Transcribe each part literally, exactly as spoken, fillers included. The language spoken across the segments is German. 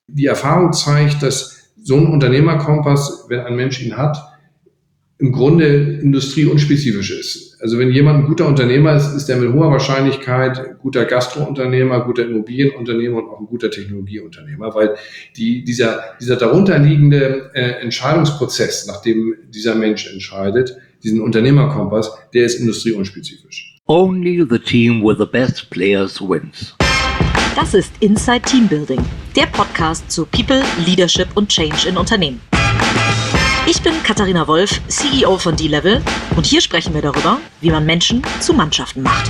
Die Erfahrung zeigt, dass so ein Unternehmerkompass, wenn ein Mensch ihn hat, im Grunde industrieunspezifisch ist. Also wenn jemand ein guter Unternehmer ist, ist er mit hoher Wahrscheinlichkeit guter Gastrounternehmer, guter Immobilienunternehmer und auch ein guter Technologieunternehmer, weil die, dieser, dieser darunterliegende äh, Entscheidungsprozess, nach dem dieser Mensch entscheidet, diesen Unternehmerkompass, der ist industrieunspezifisch. Only the team with the best players wins. Das ist Inside Teambuilding, der Podcast zu People, Leadership und Change in Unternehmen. Ich bin Katharina Wolf, C E O von D-Level, und hier sprechen wir darüber, wie man Menschen zu Mannschaften macht.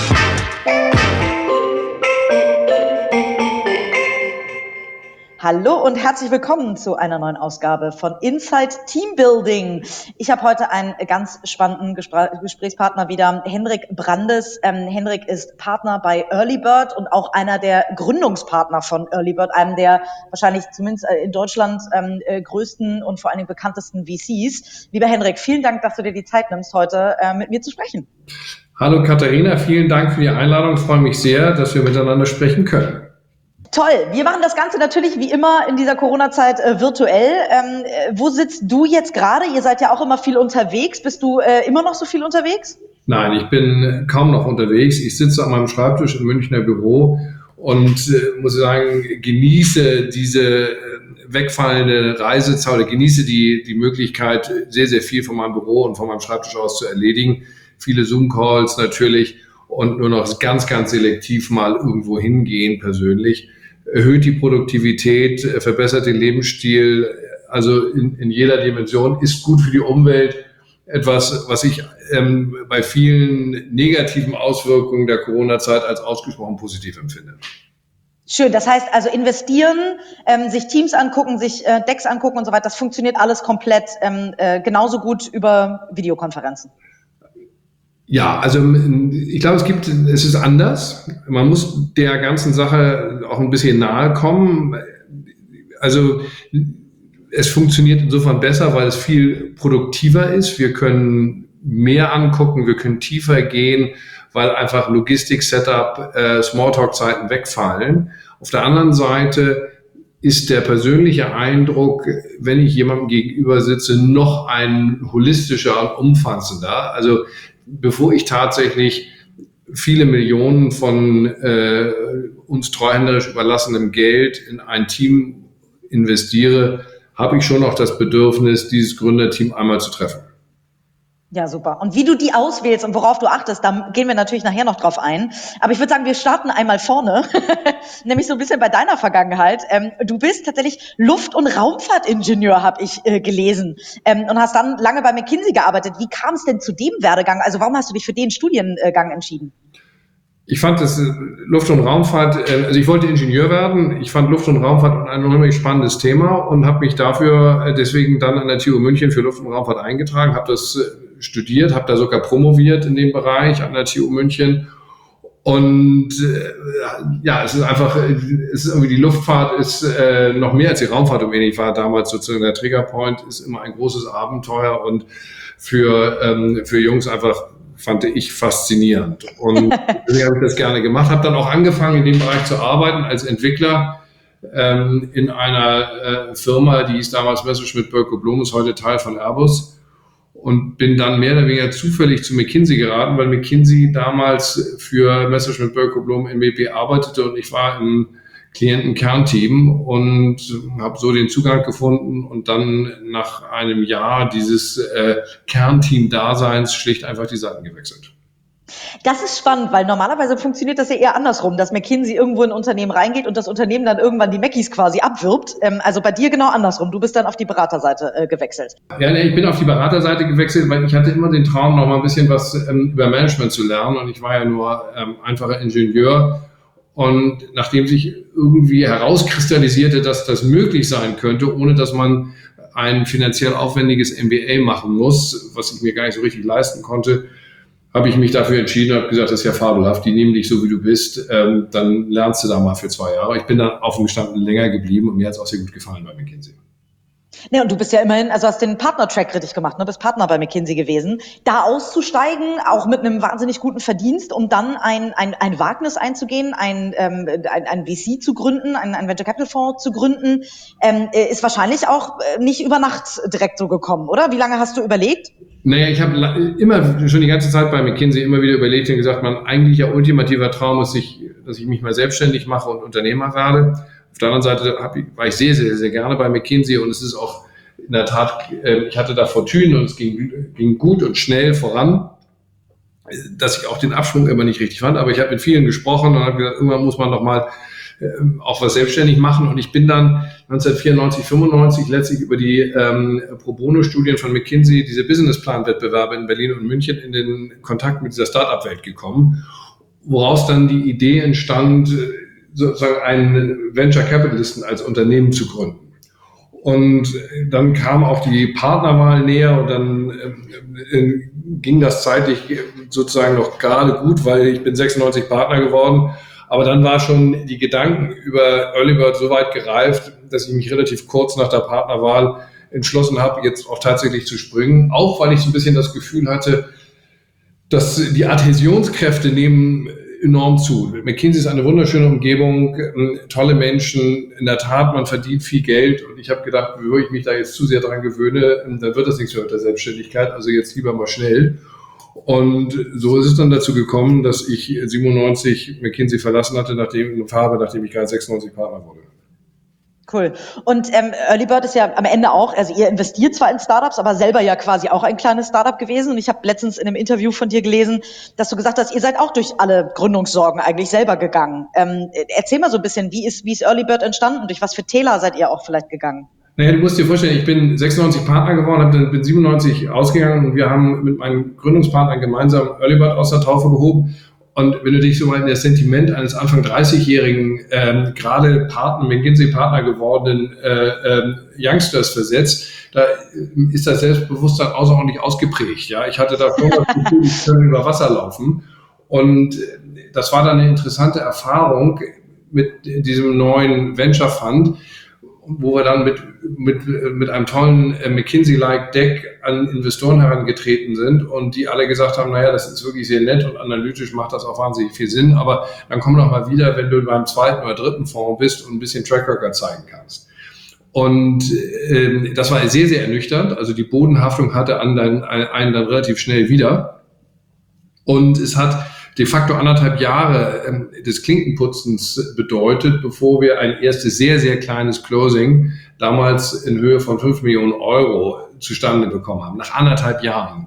Hallo und herzlich willkommen zu einer neuen Ausgabe von Inside Teambuilding. Ich habe heute einen ganz spannenden Gespr- Gesprächspartner wieder, Hendrik Brandes. Ähm, Hendrik ist Partner bei Earlybird und auch einer der Gründungspartner von Earlybird, einem der wahrscheinlich zumindest in Deutschland ähm, äh, größten und vor allen Dingen bekanntesten V Cs. Lieber Hendrik, vielen Dank, dass du dir die Zeit nimmst, heute äh, mit mir zu sprechen. Hallo Katharina, vielen Dank für die Einladung. Ich freue mich sehr, dass wir miteinander sprechen können. Toll. Wir machen das Ganze natürlich wie immer in dieser Corona-Zeit äh, virtuell. Ähm, äh, wo sitzt du jetzt gerade? Ihr seid ja auch immer viel unterwegs. Bist du äh, immer noch so viel unterwegs? Nein, ich bin kaum noch unterwegs. Ich sitze an meinem Schreibtisch im Münchner Büro und äh, muss sagen, genieße diese wegfallende Reisezeit oder genieße die, die Möglichkeit, sehr, sehr viel von meinem Büro und von meinem Schreibtisch aus zu erledigen. Viele Zoom-Calls natürlich und nur noch ganz, ganz selektiv mal irgendwo hingehen persönlich. Erhöht die Produktivität, verbessert den Lebensstil, also in, in jeder Dimension, ist gut für die Umwelt. Etwas, was ich ähm, bei vielen negativen Auswirkungen der Corona-Zeit als ausgesprochen positiv empfinde. Schön, das heißt also investieren, ähm, sich Teams angucken, sich äh, Decks angucken und so weiter, das funktioniert alles komplett ähm, äh, genauso gut über Videokonferenzen. Ja, also ich glaube, es gibt, es ist anders. Man muss der ganzen Sache auch ein bisschen nahe kommen. Also es funktioniert insofern besser, weil es viel produktiver ist. Wir können mehr angucken, wir können tiefer gehen, weil einfach Logistik-Setup, äh, Smalltalk-Zeiten wegfallen. Auf der anderen Seite ist der persönliche Eindruck, wenn ich jemandem gegenüber sitze, noch ein holistischer und umfassender. Also bevor ich tatsächlich viele Millionen von äh, uns treuhänderisch überlassenem Geld in ein Team investiere, habe ich schon noch das Bedürfnis, dieses Gründerteam einmal zu treffen. Ja, super. Und wie du die auswählst und worauf du achtest, da gehen wir natürlich nachher noch drauf ein. Aber ich würde sagen, wir starten einmal vorne, nämlich so ein bisschen bei deiner Vergangenheit. Ähm, du bist tatsächlich Luft- und Raumfahrtingenieur, habe ich äh, gelesen, ähm, und hast dann lange bei McKinsey gearbeitet. Wie kam es denn zu dem Werdegang? Also warum hast du dich für den Studiengang entschieden? Ich fand das Luft- und Raumfahrt, also ich wollte Ingenieur werden. Ich fand Luft- und Raumfahrt ein unheimlich spannendes Thema und habe mich dafür deswegen dann an der T U München für Luft- und Raumfahrt eingetragen, habe das studiert, habe da sogar promoviert in dem Bereich an der T U München. Und äh, ja, es ist einfach, es ist irgendwie die Luftfahrt ist äh, noch mehr als die Raumfahrt. Und ich war damals sozusagen der Triggerpoint, ist immer ein großes Abenteuer und für ähm, für Jungs einfach fand ich faszinierend. Und deswegen habe ich das gerne gemacht, habe dann auch angefangen, in dem Bereich zu arbeiten als Entwickler ähm, in einer äh, Firma, die hieß damals Messerschmitt Bölkow Blohm, ist heute Teil von Airbus. Und bin dann mehr oder weniger zufällig zu McKinsey geraten, weil McKinsey damals für Messerschmitt Bölkow Blohm M B P arbeitete und ich war im Klientenkernteam und habe so den Zugang gefunden und dann nach einem Jahr dieses äh, Kernteam-Daseins schlicht einfach die Seiten gewechselt. Das ist spannend, weil normalerweise funktioniert das ja eher andersrum, dass McKinsey irgendwo in ein Unternehmen reingeht und das Unternehmen dann irgendwann die Mackies quasi abwirbt. Ähm, also bei dir genau andersrum. Du bist dann auf die Beraterseite äh, gewechselt. Ja, nee, ich bin auf die Beraterseite gewechselt, weil ich hatte immer den Traum, noch mal ein bisschen was ähm, über Management zu lernen und ich war ja nur ähm, einfacher Ingenieur. Und nachdem sich irgendwie herauskristallisierte, dass das möglich sein könnte, ohne dass man ein finanziell aufwendiges M B A machen muss, was ich mir gar nicht so richtig leisten konnte, habe ich mich dafür entschieden und habe gesagt, das ist ja fabelhaft, die nehmen dich so, wie du bist, ähm, dann lernst du da mal für zwei Jahre. Ich bin dann offen gestanden länger geblieben und mir hat es auch sehr gut gefallen bei McKinsey. Ne, und du bist ja immerhin, also hast den Partner-Track richtig gemacht, ne? Bist Partner bei McKinsey gewesen. Da auszusteigen, auch mit einem wahnsinnig guten Verdienst, um dann ein, ein, ein Wagnis einzugehen, ein, ähm, ein, ein V C zu gründen, ein, ein Venture Capital Fonds zu gründen, ähm, ist wahrscheinlich auch nicht über Nacht direkt so gekommen, oder? Wie lange hast du überlegt? Naja, ich habe immer schon die ganze Zeit bei McKinsey immer wieder überlegt und gesagt, mein eigentlicher ultimativer Traum ist, ich, dass ich mich mal selbstständig mache und Unternehmer werde. Auf der anderen Seite hab ich, war ich sehr, sehr, sehr gerne bei McKinsey und es ist auch in der Tat, äh, ich hatte da Fortune und es ging, ging gut und schnell voran, dass ich auch den Abschwung immer nicht richtig fand. Aber ich habe mit vielen gesprochen und habe gesagt, irgendwann muss man noch mal auch was selbstständig machen. Und ich bin dann neunzehnhundertvierundneunzig, fünfundneunzig letztlich über die ähm, Pro-Bono-Studien von McKinsey, diese Businessplan-Wettbewerbe in Berlin und München, in den Kontakt mit dieser Start-up-Welt gekommen, woraus dann die Idee entstand, sozusagen einen Venture Capitalisten als Unternehmen zu gründen. Und dann kam auch die Partnerwahl näher und dann äh, ging das zeitlich sozusagen noch gerade gut, weil ich bin sechsundneunzig Partner geworden. Aber dann war schon die Gedanken über Early Bird so weit gereift, dass ich mich relativ kurz nach der Partnerwahl entschlossen habe, jetzt auch tatsächlich zu springen. Auch weil ich so ein bisschen das Gefühl hatte, dass die Adhäsionskräfte nehmen enorm zu. McKinsey ist eine wunderschöne Umgebung, tolle Menschen, in der Tat, man verdient viel Geld und ich habe gedacht, bevor ich mich da jetzt zu sehr dran gewöhne, dann wird das nichts mehr mit der Selbstständigkeit, also jetzt lieber mal schnell. Und so ist es dann dazu gekommen, dass ich siebenundneunzig McKinsey verlassen hatte, nachdem, habe, nachdem ich gerade sechsundneunzig Partner wurde. Cool. Und ähm, Early Bird ist ja am Ende auch, also ihr investiert zwar in Startups, aber selber ja quasi auch ein kleines Startup gewesen. Und ich habe letztens in einem Interview von dir gelesen, dass du gesagt hast, ihr seid auch durch alle Gründungssorgen eigentlich selber gegangen. Ähm, erzähl mal so ein bisschen, wie ist, wie ist Early Bird entstanden? Durch was für Täler seid ihr auch vielleicht gegangen? Naja, du musst dir vorstellen, ich bin sechsundneunzig Partner geworden, hab, bin siebenundneunzig ausgegangen und wir haben mit meinen Gründungspartnern gemeinsam Early Bird aus der Taufe gehoben. Und wenn du dich so mal in das Sentiment eines Anfang dreißigjährigen, ähm, gerade Partner, McKinsey-Partner gewordenen äh, ähm, Youngsters versetzt, da ist das Selbstbewusstsein außerordentlich ausgeprägt. Ja, ich hatte da schon das Gefühl, ich kann über Wasser laufen. Und das war dann eine interessante Erfahrung mit diesem neuen Venture Fund, wo wir dann mit, mit, mit einem tollen äh, McKinsey-like Deck an Investoren herangetreten sind und die alle gesagt haben, naja, das ist wirklich sehr nett und analytisch macht das auch wahnsinnig viel Sinn, aber dann komm doch mal wieder, wenn du beim zweiten oder dritten Fonds bist und ein bisschen Track Record zeigen kannst. Und äh, das war sehr, sehr ernüchternd, also die Bodenhaftung hatte an dann, einen dann relativ schnell wieder und es hat de facto anderthalb Jahre ähm, des Klinkenputzens bedeutet, bevor wir ein erstes sehr, sehr kleines Closing, damals in Höhe von fünf Millionen Euro, zustande bekommen haben, nach anderthalb Jahren.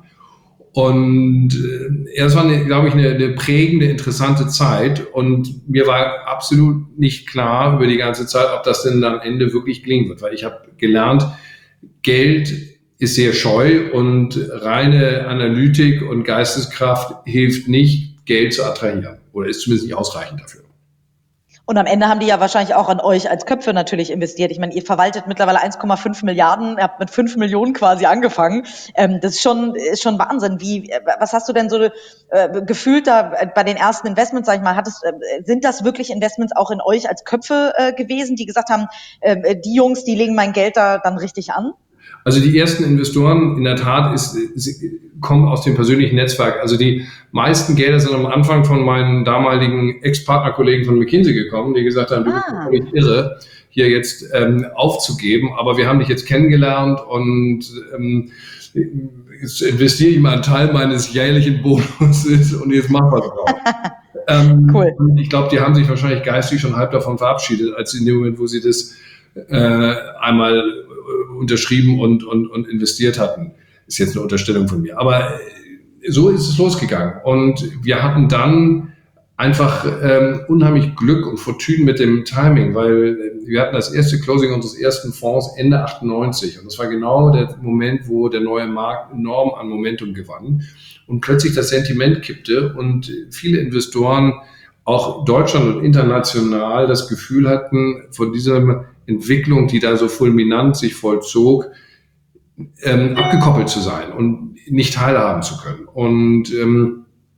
Und äh, das war, eine, glaube ich, eine, eine prägende, interessante Zeit und mir war absolut nicht klar über die ganze Zeit, ob das denn am Ende wirklich gelingen wird, weil ich habe gelernt, Geld ist sehr scheu und reine Analytik und Geisteskraft hilft nicht, Geld zu attrahieren oder ist zumindest nicht ausreichend dafür. Und am Ende haben die ja wahrscheinlich auch an euch als Köpfe natürlich investiert. Ich meine, ihr verwaltet mittlerweile eins Komma fünf Milliarden, ihr habt mit fünf Millionen quasi angefangen. Ähm, das ist schon, ist schon Wahnsinn. Wie, was hast du denn so äh, gefühlt da bei den ersten Investments, sag ich mal, hattest, äh, sind das wirklich Investments auch in euch als Köpfe äh, gewesen, die gesagt haben, äh, die Jungs, die legen mein Geld da dann richtig an? Also die ersten Investoren in der Tat ist, kommen aus dem persönlichen Netzwerk. Also die meisten Gelder sind am Anfang von meinen damaligen Ex-Partnerkollegen von McKinsey gekommen, die gesagt haben, du bist Ah. völlig irre, hier jetzt ähm, aufzugeben, aber wir haben dich jetzt kennengelernt und ähm, jetzt investiere ich mal einen Teil meines jährlichen Bonuses und jetzt mach was drauf. ähm, Cool. Und ich glaube, die haben sich wahrscheinlich geistig schon halb davon verabschiedet, als in dem Moment, wo sie das äh, einmal unterschrieben und, und, und investiert hatten. Ist jetzt eine Unterstellung von mir. Aber so ist es losgegangen. Und wir hatten dann einfach ähm, unheimlich Glück und Fortune mit dem Timing, weil wir hatten das erste Closing unseres ersten Fonds Ende achtundneunzig. Und das war genau der Moment, wo der neue Markt enorm an Momentum gewann. Und plötzlich das Sentiment kippte und viele Investoren, auch Deutschland und international, das Gefühl hatten, von dieser Entwicklung, die da so fulminant sich vollzog, ähm, abgekoppelt zu sein und nicht teilhaben zu können. Und ähm,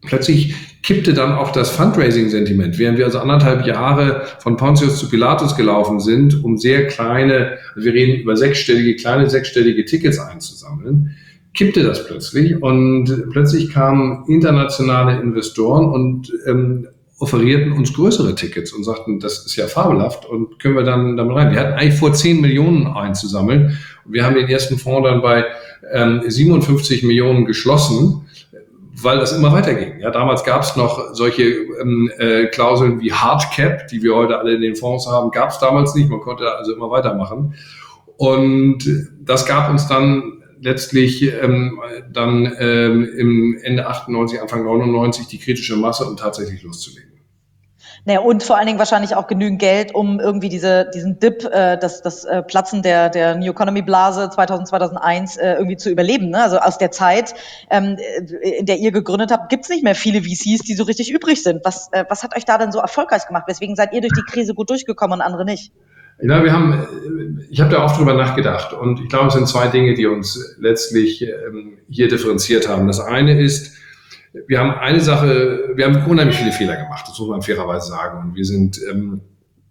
plötzlich kippte dann auch das Fundraising-Sentiment, während wir also anderthalb Jahre von Pontius zu Pilatus gelaufen sind, um sehr kleine, wir reden über sechsstellige, kleine sechsstellige Tickets einzusammeln, kippte das plötzlich und plötzlich kamen internationale Investoren und ähm, offerierten uns größere Tickets und sagten, das ist ja fabelhaft und können wir dann damit rein. Wir hatten eigentlich vor, zehn Millionen einzusammeln und wir haben den ersten Fonds dann bei ähm, siebenundfünfzig Millionen geschlossen, weil das immer weiterging. Ja, damals gab es noch solche ähm, äh, Klauseln wie Hardcap, die wir heute alle in den Fonds haben, gab es damals nicht. Man konnte also immer weitermachen. Und das gab uns dann letztlich ähm, dann ähm, im Ende achtundneunzig, Anfang neunundneunzig die kritische Masse, um tatsächlich loszulegen. Naja, und vor allen Dingen wahrscheinlich auch genügend Geld, um irgendwie diese, diesen Dip, äh, das, das äh, Platzen der, der New Economy Blase zweitausend, zweitausendeins äh, irgendwie zu überleben. Ne? Also aus der Zeit, ähm, in der ihr gegründet habt, gibt's nicht mehr viele V Cs, die so richtig übrig sind. Was, äh, was hat euch da denn so erfolgreich gemacht? Weswegen seid ihr durch die Krise gut durchgekommen und andere nicht? Ja, wir haben, ich habe da oft drüber nachgedacht und ich glaube, es sind zwei Dinge, die uns letztlich ähm, hier differenziert haben. Das eine ist, wir haben eine Sache, wir haben unheimlich viele Fehler gemacht, das muss man fairerweise sagen. Und wir sind, ähm,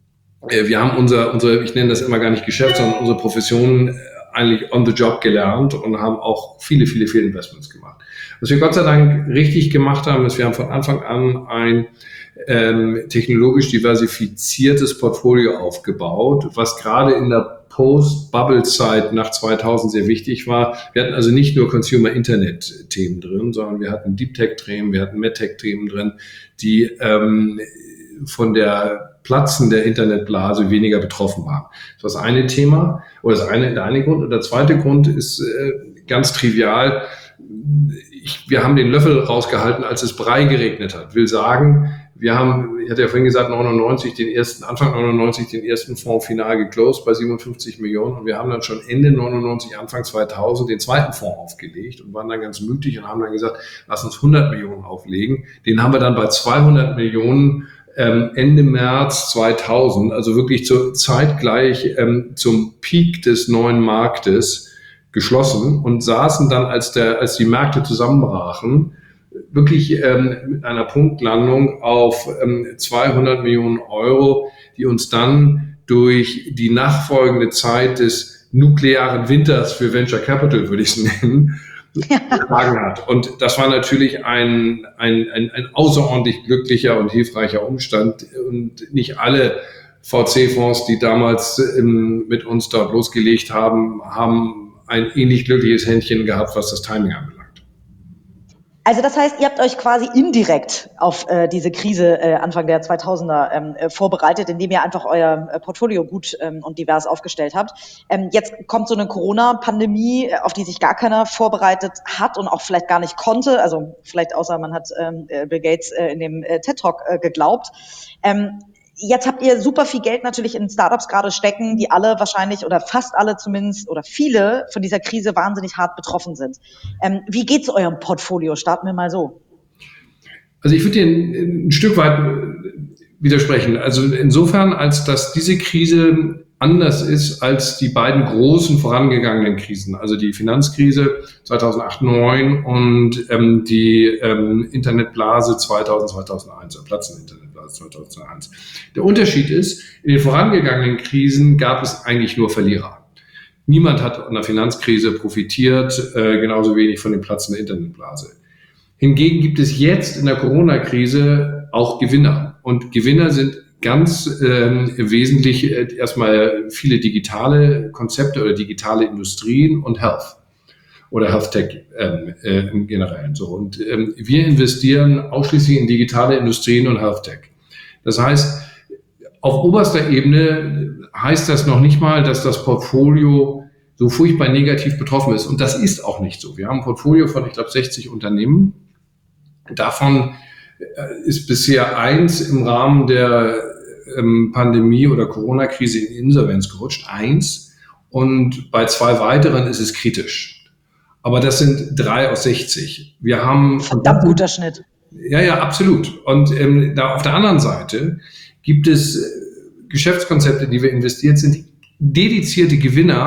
wir haben unser, unser, ich nenne das immer gar nicht Geschäft, sondern unsere Profession eigentlich on the job gelernt und haben auch viele, viele Fehlinvestments gemacht. Was wir Gott sei Dank richtig gemacht haben, ist, wir haben von Anfang an ein ähm, technologisch diversifiziertes Portfolio aufgebaut, was gerade in der Post-Bubble-Zeit nach zweitausend sehr wichtig war. Wir hatten also nicht nur Consumer-Internet-Themen drin, sondern wir hatten Deep-Tech-Themen, wir hatten Med-Tech-Themen drin, die ähm, von der Platzen der Internetblase weniger betroffen waren. Das war das eine Thema, oder das eine, der eine Grund. Und der zweite Grund ist äh, ganz trivial. Ich, wir haben den Löffel rausgehalten, als es Brei geregnet hat. Will sagen, wir haben, ich hatte ja vorhin gesagt, neunundneunzig den ersten, Anfang neunundneunzig den ersten Fonds final geclosed bei siebenundfünfzig Millionen und wir haben dann schon Ende neunundneunzig, Anfang zweitausend den zweiten Fonds aufgelegt und waren dann ganz mutig und haben dann gesagt, lass uns hundert Millionen auflegen. Den haben wir dann bei zweihundert Millionen ähm, Ende März zweitausend, also wirklich zu, zeitgleich ähm, zum Peak des neuen Marktes geschlossen und saßen dann, als der, als die Märkte zusammenbrachen, wirklich ähm, mit einer Punktlandung auf ähm, zweihundert Millionen Euro, die uns dann durch die nachfolgende Zeit des nuklearen Winters für Venture Capital, würde ich es nennen, getragen hat. Und das war natürlich ein, ein, ein, ein außerordentlich glücklicher und hilfreicher Umstand. Und nicht alle V C-Fonds, die damals ähm, mit uns dort losgelegt haben, haben ein ähnlich glückliches Händchen gehabt, was das Timing anbelangt. Also das heißt, ihr habt euch quasi indirekt auf äh, diese Krise äh, Anfang der zweitausender ähm, äh, vorbereitet, indem ihr einfach euer äh, Portfolio gut ähm, und divers aufgestellt habt. Ähm, jetzt kommt so eine Corona-Pandemie, auf die sich gar keiner vorbereitet hat und auch vielleicht gar nicht konnte. Also vielleicht außer man hat ähm, Bill Gates äh, in dem äh, TED-Talk äh, geglaubt. Ähm, Jetzt habt ihr super viel Geld natürlich in Startups gerade stecken, die alle wahrscheinlich oder fast alle zumindest oder viele von dieser Krise wahnsinnig hart betroffen sind. Ähm, wie geht's eurem Portfolio? Starten wir mal so. Also ich würde dir ein, ein Stück weit widersprechen. Also insofern, als dass diese Krise anders ist als die beiden großen vorangegangenen Krisen, also die Finanzkrise zweitausendacht neun und ähm, die ähm, Internetblase zweitausend, zweitausendeins, der platzende Internetblase zweitausendeins. Der Unterschied ist, in den vorangegangenen Krisen gab es eigentlich nur Verlierer. Niemand hat an der Finanzkrise profitiert, äh, genauso wenig von dem platzenden Internetblase. Hingegen gibt es jetzt in der Corona-Krise auch Gewinner. Und Gewinner sind ganz ähm, wesentlich äh, erstmal viele digitale Konzepte oder digitale Industrien und Health oder Health Tech ähm, äh, im Generellen. So. Und ähm, wir investieren ausschließlich in digitale Industrien und Health Tech. Das heißt, auf oberster Ebene heißt das noch nicht mal, dass das Portfolio so furchtbar negativ betroffen ist. Und das ist auch nicht so. Wir haben ein Portfolio von, ich glaube, sechzig Unternehmen. Davon ist bisher eins im Rahmen der ähm, Pandemie oder Corona-Krise in Insolvenz gerutscht. Eins. Und bei zwei weiteren ist es kritisch. Aber das sind drei aus sechzig. Wir haben verdammt guter Schnitt. Ja, ja, absolut. Und ähm, da auf der anderen Seite gibt es Geschäftskonzepte, die wir investiert sind, dedizierte Gewinner,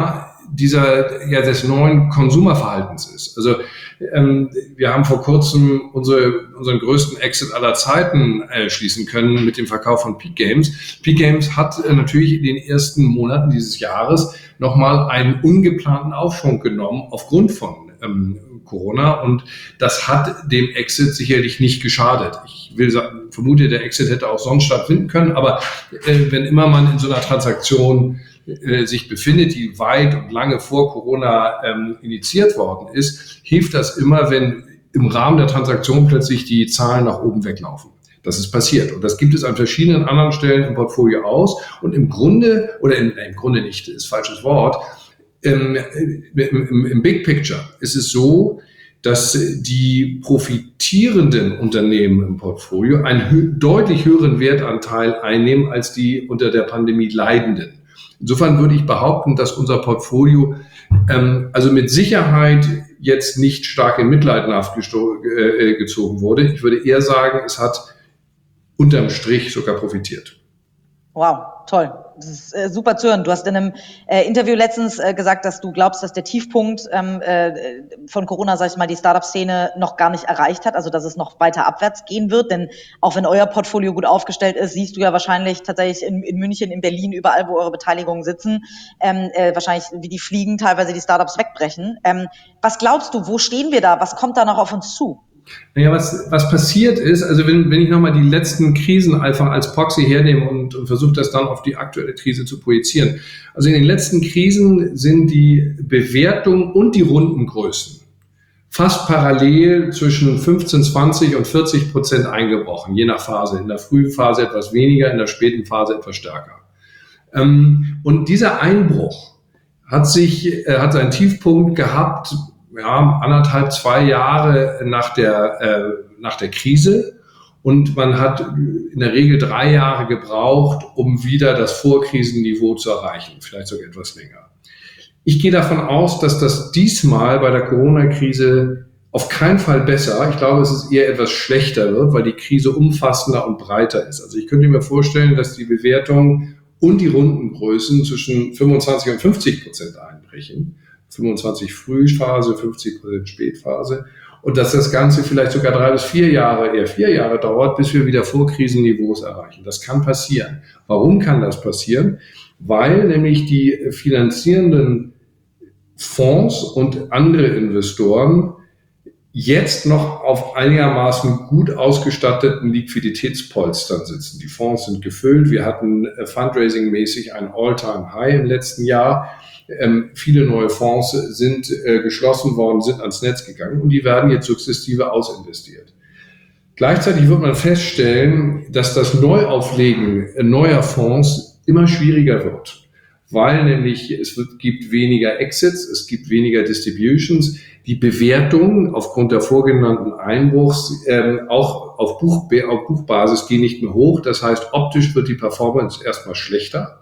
dieser, ja, des neuen Konsumerverhaltens ist. Also, ähm, wir haben vor kurzem unsere, unseren größten Exit aller Zeiten äh, schließen können mit dem Verkauf von Peak Games. Peak Games hat äh, natürlich in den ersten Monaten dieses Jahres nochmal einen ungeplanten Aufschwung genommen aufgrund von ähm, Corona, und das hat dem Exit sicherlich nicht geschadet. Ich will sagen, vermute, der Exit hätte auch sonst stattfinden können, aber äh, wenn immer man in so einer Transaktion äh, sich befindet, die weit und lange vor Corona ähm, initiiert worden ist, hilft das immer, wenn im Rahmen der Transaktion plötzlich die Zahlen nach oben weglaufen. Das ist passiert. Und das gibt es an verschiedenen anderen Stellen im Portfolio aus. Und im Grunde, oder im, im Grunde nicht, ist falsches Wort, im, im, im Big Picture ist es so, dass die profitierenden Unternehmen im Portfolio einen hö- deutlich höheren Wertanteil einnehmen als die unter der Pandemie leidenden. Insofern würde ich behaupten, dass unser Portfolio ähm, also mit Sicherheit jetzt nicht stark in Mitleidenschaft gesto- äh, gezogen wurde. Ich würde eher sagen, es hat unterm Strich sogar profitiert. Wow, toll. Das ist äh, super zu hören. Du hast in einem äh, Interview letztens äh, gesagt, dass du glaubst, dass der Tiefpunkt ähm, äh, von Corona, sag ich mal, die Startup-Szene noch gar nicht erreicht hat, also dass es noch weiter abwärts gehen wird. Denn auch wenn euer Portfolio gut aufgestellt ist, siehst du ja wahrscheinlich tatsächlich in, in München, in Berlin, überall, wo eure Beteiligungen sitzen, ähm, äh, wahrscheinlich wie die Fliegen teilweise die Startups wegbrechen. Ähm, was glaubst du, wo stehen wir da? Was kommt da noch auf uns zu? Naja, was, was passiert ist, also wenn, wenn ich nochmal die letzten Krisen einfach als Proxy hernehme und, und versuche das dann auf die aktuelle Krise zu projizieren. Also in den letzten Krisen sind die Bewertungen und die Rundengrößen fast parallel zwischen fünfzehn, zwanzig und vierzig Prozent eingebrochen, je nach Phase. In der frühen Phase etwas weniger, in der späten Phase etwas stärker. Ähm, und dieser Einbruch hat sich, äh, hat seinen Tiefpunkt gehabt, ja, anderthalb, zwei Jahre nach der, äh, nach der Krise. Und man hat in der Regel drei Jahre gebraucht, um wieder das Vorkrisenniveau zu erreichen, vielleicht sogar etwas länger. Ich gehe davon aus, dass das diesmal bei der Corona-Krise auf keinen Fall besser, ich glaube, dass es eher etwas schlechter wird, weil die Krise umfassender und breiter ist. Also ich könnte mir vorstellen, dass die Bewertung und die Rundengrößen zwischen fünfundzwanzig und fünfzig Prozent einbrechen. fünfundzwanzig Frühphase, fünfzig Prozent Spätphase. Und dass das Ganze vielleicht sogar drei bis vier Jahre, eher vier Jahre dauert, bis wir wieder Vorkrisenniveaus erreichen. Das kann passieren. Warum kann das passieren? Weil nämlich die finanzierenden Fonds und andere Investoren jetzt noch auf einigermaßen gut ausgestatteten Liquiditätspolstern sitzen. Die Fonds sind gefüllt. Wir hatten Fundraising-mäßig ein All-Time-High im letzten Jahr. Ähm, viele neue Fonds sind äh, geschlossen worden, sind ans Netz gegangen, und die werden jetzt sukzessive ausinvestiert. Gleichzeitig wird man feststellen, dass das Neuauflegen neuer Fonds immer schwieriger wird, weil nämlich es wird, gibt weniger Exits, es gibt weniger Distributions, die Bewertungen aufgrund der vorgenannten Einbruchs ähm, auch auf, Buch, auf Buchbasis gehen nicht mehr hoch. Das heißt, optisch wird die Performance erstmal schlechter,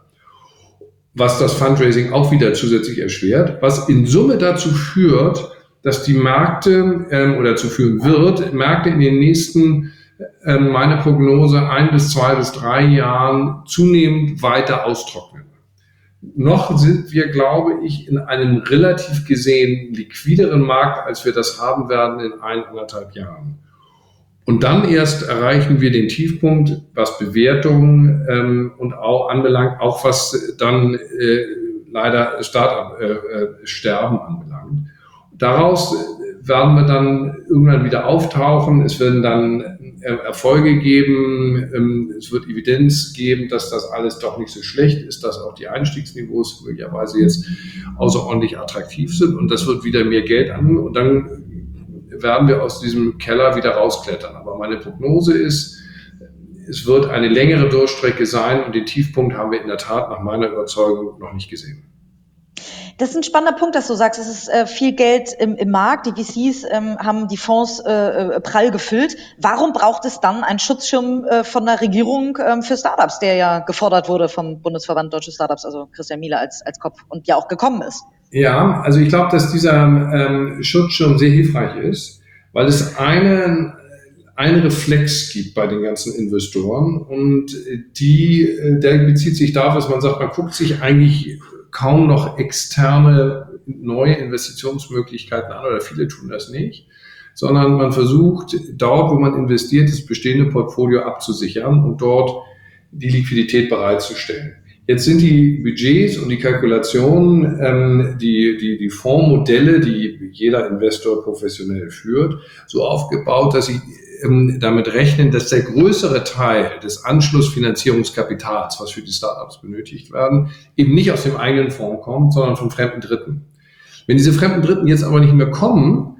was das Fundraising auch wieder zusätzlich erschwert, was in Summe dazu führt, dass die Märkte ähm, oder dazu führen wird, Märkte in den nächsten, ähm, meine Prognose, ein bis zwei bis drei Jahren zunehmend weiter austrocknen. Noch sind wir, glaube ich, in einem relativ gesehen liquideren Markt, als wir das haben werden in ein, anderthalb Jahren. Und dann erst erreichen wir den Tiefpunkt, was Bewertungen ähm, und auch anbelangt, auch was dann äh, leider Start-up-Sterben äh, anbelangt. Daraus werden wir dann irgendwann wieder auftauchen. Es werden dann äh, Erfolge geben. Ähm, es wird Evidenz geben, dass das alles doch nicht so schlecht ist, dass auch die Einstiegsniveaus möglicherweise jetzt außerordentlich attraktiv sind. Und das wird wieder mehr Geld an. Und dann werden wir aus diesem Keller wieder rausklettern. Aber meine Prognose ist, es wird eine längere Durchstrecke sein, und den Tiefpunkt haben wir in der Tat nach meiner Überzeugung noch nicht gesehen. Das ist ein spannender Punkt, dass du sagst, es ist äh, viel Geld im, im Markt. Die V Cs ähm, haben die Fonds äh, äh, prall gefüllt. Warum braucht es dann einen Schutzschirm äh, von der Regierung ähm, für Startups, der ja gefordert wurde vom Bundesverband Deutsche Startups, also Christian Miele als, als Kopf, und ja auch gekommen ist? Ja, also ich glaube, dass dieser ähm, Schutzschirm sehr hilfreich ist, weil es einen, einen Reflex gibt bei den ganzen Investoren, und die, der bezieht sich darauf, dass man sagt, man guckt sich eigentlich kaum noch externe neue Investitionsmöglichkeiten an, oder viele tun das nicht, sondern man versucht, dort, wo man investiert, das bestehende Portfolio abzusichern und dort die Liquidität bereitzustellen. Jetzt sind die Budgets und die Kalkulationen, ähm, die, die, die Fondsmodelle, die jeder Investor professionell führt, so aufgebaut, dass sie ähm, damit rechnen, dass der größere Teil des Anschlussfinanzierungskapitals, was für die Startups benötigt werden, eben nicht aus dem eigenen Fonds kommt, sondern von fremden Dritten. Wenn diese fremden Dritten jetzt aber nicht mehr kommen,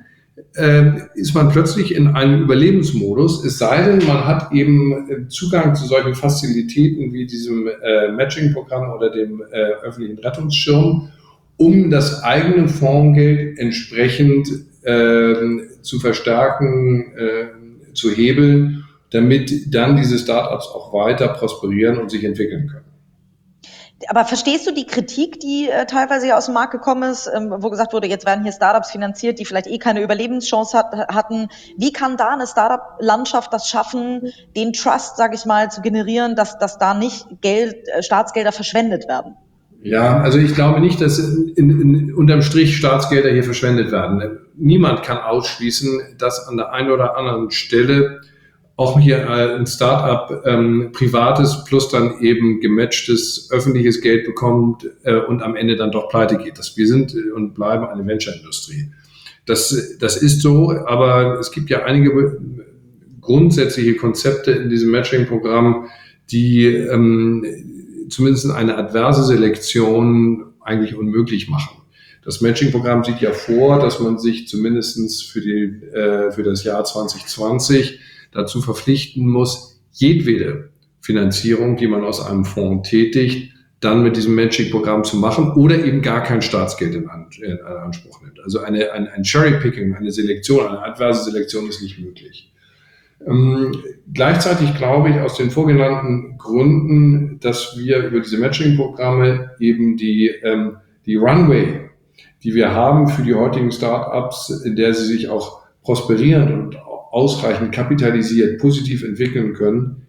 ist man plötzlich in einem Überlebensmodus, es sei denn, man hat eben Zugang zu solchen Fazilitäten wie diesem äh, Matching-Programm oder dem äh, öffentlichen Rettungsschirm, um das eigene Fondsgeld entsprechend äh, zu verstärken, äh, zu hebeln, damit dann diese Startups auch weiter prosperieren und sich entwickeln können. Aber verstehst du die Kritik, die äh, teilweise ja aus dem Markt gekommen ist, ähm, wo gesagt wurde, jetzt werden hier Startups finanziert, die vielleicht eh keine Überlebenschance hat, hatten. Wie kann da eine Startup-Landschaft das schaffen, den Trust, sage ich mal, zu generieren, dass, dass da nicht Geld, äh, Staatsgelder verschwendet werden? Ja, also ich glaube nicht, dass in, in, unterm Strich Staatsgelder hier verschwendet werden. Niemand kann ausschließen, dass an der einen oder anderen Stelle auch hier ein Start-up ähm, privates plus dann eben gematchtes öffentliches Geld bekommt äh, und am Ende dann doch pleite geht. Das, wir sind und bleiben eine Venture-Industrie. Das, das ist so, aber es gibt ja einige grundsätzliche Konzepte in diesem Matching-Programm, die ähm, zumindest eine adverse Selektion eigentlich unmöglich machen. Das Matching-Programm sieht ja vor, dass man sich zumindest für, die, äh, für das Jahr zwanzig zwanzig dazu verpflichten muss, jedwede Finanzierung, die man aus einem Fonds tätigt, dann mit diesem Matching-Programm zu machen oder eben gar kein Staatsgeld in, An- in Anspruch nimmt. Also eine, ein, ein Cherry-Picking, eine Selektion, eine adverse Selektion ist nicht möglich. Ähm, gleichzeitig glaube ich aus den vorgenannten Gründen, dass wir über diese Matching-Programme eben die, ähm, die Runway, die wir haben für die heutigen Startups, in der sie sich auch prosperierend und ausreichend kapitalisiert, positiv entwickeln können,